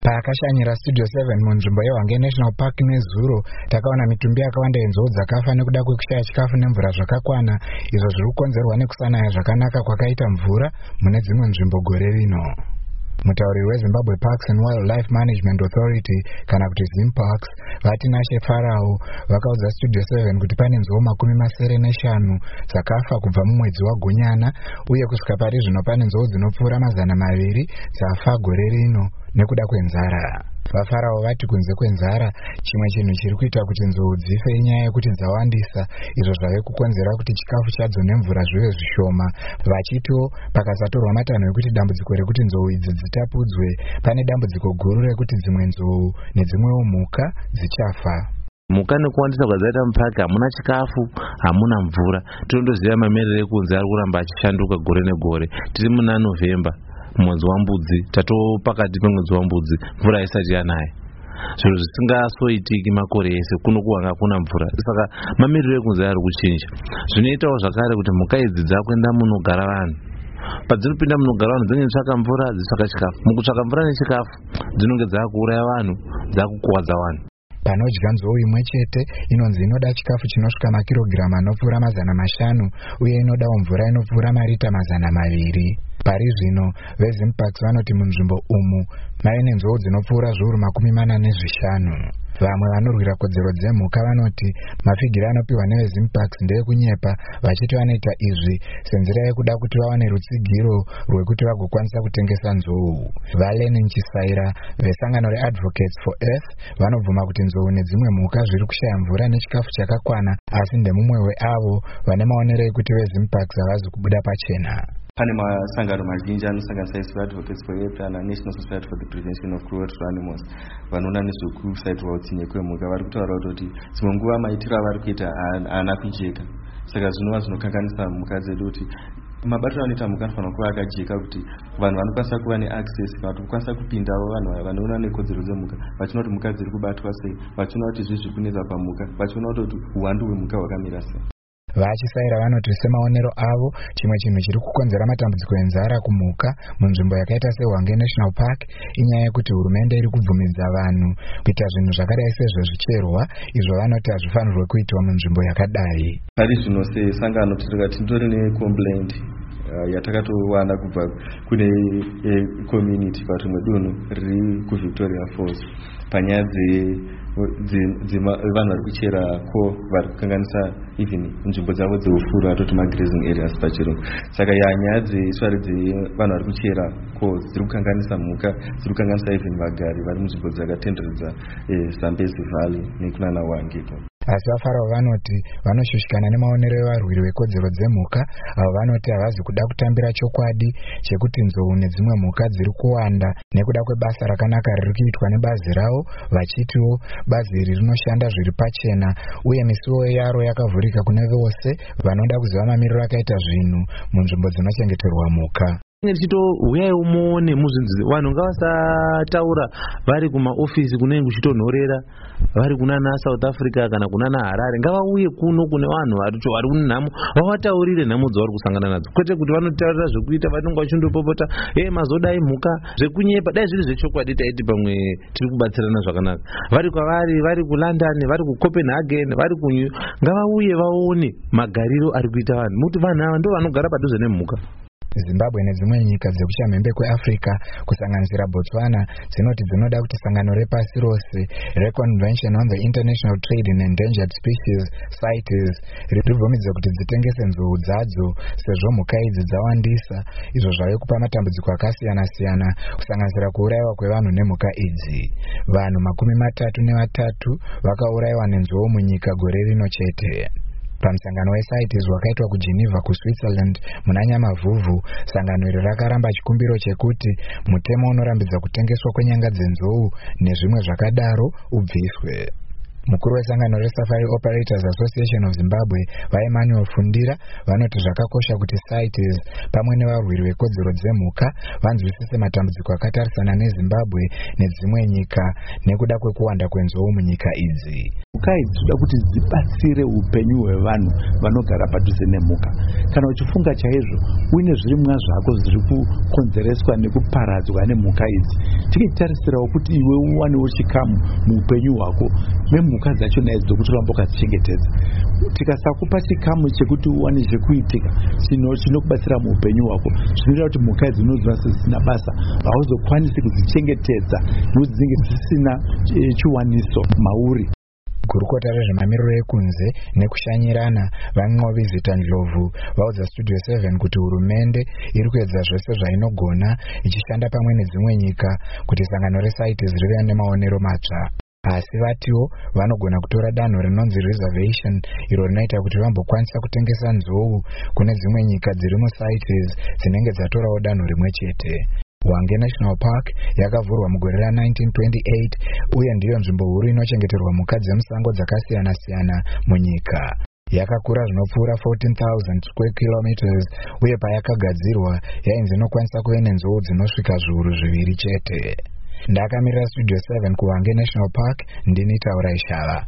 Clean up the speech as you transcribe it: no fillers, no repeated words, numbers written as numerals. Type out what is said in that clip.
Pakashanyira Studio 7 munzvimbo yeHwange National Park nezuro takaona mitumbi yakawanda yenzou dzakafa nekuda kwekushaya chikafu nemvura zvakakwana, izvo zviri kukonzerwa nekusanaya zvakanaka kwakaita mvura mune dzimwe nzvimbo gore rino. Mutauriri weZimbabwe Parks and Wildlife Management Authority kana kuti ZimParks Vatinashe Farao vakaudza Studio 7 kuti pane nzou 75 dzakafa kubva mumwedzi waGunyana, uye kusvika pari zvino pane nzou dzinopfuura 200 dzafa gore rino nekuda kwenzara. VaFarao vati kunze kwenzara, chimwe chinhu chiri kuita kuti nzou dzife inyaya yekuti dzawandisa, izvo zvave kukonzera kuti chikafu chadzo nemvura zvive zvishoma, vachitiwo pakasatorwa matanho ekuti dambudziko rekuti nzou idzi dzitapudzwe, pane dambudziko guru rekuti dzimwe nzou nedzimwewo mhuka dzichafa. Mhuka nekuwandisa kwadzaita mupaka, hamuna chikafu, hamuna mvura. Tinondoziva mamerere ekunze ari kuramba achishanduka gore negore. Tiri muna November, mwedzi wambudzi, pakati pemwedzi wambudzi, mvura isati yanaya. Zviro zvisingasoitiki makore ese, kuno kuwanga kuna mvura. Saka mamiriro ekunze ari kuchinja. Zvinoitawo zvakare kuti mhuka idzi dzakuenda munogara vanhu. Padzinopinda munogara vanhu dzinenge dzitsvaka mvura, dzitsvaka chikafu. Mukutsvaka mvura nechikafu, dzinonge dzakuuraya vanhu, dzakukuwadza vanhu. Panodya nzou imwe chete inonzi inoda chikafu chinosvika makirogiramu anopfuura 500 uye inodawo mvura inopfuura marita 200. Pari zvino veZimParks vanoti munzvimbo umu maine nzou dzinopfuura zviuru 45. Vamwe vanorwira kodzero dzemhuka vanoti mafigiro anopiwa neveZimParks ndeekunyepa, vachiti vanoita izvi senzira yekuda kuti vawane rutsigiro rwekuti vagokwanisa kutengesa nzou. Valeni Nchisaira vesangano reAdvocates for Earth vanobvuma kuti nzou nedzimwe mhuka zviri kushaya mvura nechikafu chakakwana, asi ndemumwe weavo vane maonero ekuti veZimParks havazi kubuda pachena. Pane masangano mazhinji anosanganisira Advocates for Earth and National Society for the Prevention of Cruelty to Animals vanoona nezvekusaitwa utsinye kwemhuka vari kutaura kuti dzimwe nguva maitiro avari kuita haana kujeka, saka zvinova zvinokanganisa mhuka dzedu kuti mabatiro anoita mhuka anofanira kuva akajeka kuti vanhu vanokwanisa kuva neaccess kana kuti kukwanisa kupindawo vanhu vanoona nekodzero dzemhuka vachiona kuti mhuka dziri kubatwa sei, vachiona kuti zvizvi kunetsa pamhuka, vachiona kuti uwandu hwemhuka hwakamira sei. Vachisaira vanoti semaonero avo, chimwe chinhu chiri kukonzera matambudziko enzara kumhuka munzvimbo yakaita seHwange National Park inyaya yekuti hurumende iri kubvumidza vanhu kuita zvinhu zvakadai sezvezvicherwa, izvo vanoti hazvifanirwe kuitwa munzvimbo yakadai. Pari zvino sesangano tindori necomplaint yatakatowana kubva kune community parimwe dunhu riri kuVictoria Falls panyaya vanhu vari kuchera ko vari kukanganisa even nzvimbo dzavo dzeufuru atoti magrazing areas pachirungu. Saka nyaya dzeswari dzevanhu vari kuchera ko dziri kukanganisa mhuka, dziri kukanganisa even vagari vari munzvimbo dzakatenderedza Zambezi Valley nekunana Hwange. Asi vaFarao vanoti vanoshushikana nemaonero evarwiri vekodzero dzemhuka, avo vanoti havazi kuda kutambira chokwadi chekuti nzou nedzimwe mhuka dziri kuwanda nekuda kwebasa rakanaka riri kuitwa nebazi ravo, vachitiwo bazi iri rinoshanda zviri pachena uye misuwo yaro yakavhurika kune vose vanoda kuziva mamiriro akaita zvinhu munzvimbo dzinochengeterwa mhuka. Uyai umuone muzvinzi vanhu ngavasataura vari kumaofisi kunenge kuchitonhorera, vari kunana South Africa kana kunana Harare, ngavauye kuno kune vanhu vari kunhamo vavataurire nhamo dzavari kusangana nadzo, kwete kuti vanotaurira zvekuita vatonga vachindopopota mazodai mhuka zvekunyepa. Dai zviri zvechokwadi taiti pamwe tiri kubatsirana zvakanaka. Vari kwavari, vari kuLondon, vari kuCopenhagen, vari ngavauye vaone magariro ari kuita vanhu, nokuti vanhu ava ndo vanogara padhuze nemhuka. Zimbabwe nedzimwe nyika dzekuchamhembe kweAfrica kusanganisira Botswana dzinoti dzinoda kuti sangano repasi rose reConvention on the International Trade in Endangered Species CITES ribvumidze kuti dzitengese nzou dzadzo sezvo mhuka idzi dzawandisa, izvo zvave kupa matambudziko akasiyana-siyana kusanganisira kuurayiwa kwevanhu nemhuka idzi. Vanhu 33 vakaurayiwa nenzou munyika gore rino chete. Pamusangano weCITES wakaitwa kuGeneva kuSwitzerland muna Nyamavhuvhu, sangano iri rakaramba chikumbiro chekuti mutemo unorambidza kutengeswa kwenyanga dzenzou nezvimwe zvakadaro ubviswe. Mukuru wesangano reSafari Operators Association of Zimbabwe vaEmmanuel Fundira vanoti zvakakosha kuti CITES pamwe nevarwiri vekodzero dzemhuka vanzwisise matambudziko akatarisana neZimbabwe nedzimwe nyika nekuda kwekuwanda kwenzou munyika idzi. Mhuka idzi dzinoda kuti dzibatsire upenyu hwevanhu vanogara padhuze nemhuka. Kana uchifunga chaizvo uine zvirimwa zvako zviri kukonzereswa nekuparadzwa nemhuka idzi, tichitarisirawo kuti iwe uwanewo chikamu muupenyu hwako nemhuka dzachona idzi dzokuti urambe ukadzichengetedza. Tikasakupa chikamu chekuti uwane chekuitika chinokubatsira muupenyu hwako, zvinoita kuti mhuka idzi unodziona sezisina basa, hauzokwanisi kudzichengetedza nekuti dzinenge dzisina chiwaniso mauri. Gurukota rezvemamiriro ekunze nekushanyirana vaNqobi Zita Ndlovu vaudza Studio 7 kuti hurumende iri kuedza zvose zvainogona ichishanda pamwe nedzimwe nyika kuti sangano reCITES rive nemaonero matsva. Asi vatiwo vanogona kutora danho rinonzi reservation iro rinoita kuti vambokwanisa kutengesa nzou kune dzimwe nyika dziri muCITES dzinenge dzatorawo danho rimwe chete. Hwange National Park yakavhurwa mugore ra1928 uye ndiyo nzvimbo huru inochengeterwa mhuka dzemusango dzakasiyana-siyana munyika. Yakakura zvinopfuura 14,000 square kilometers uye payakagadzirwa yainzi inokwanisa kuve nenzou dzinosvika zviuru 2 chete. Ndakamirira Studio 7 kuHwange National Park, ndini Taura Ishala.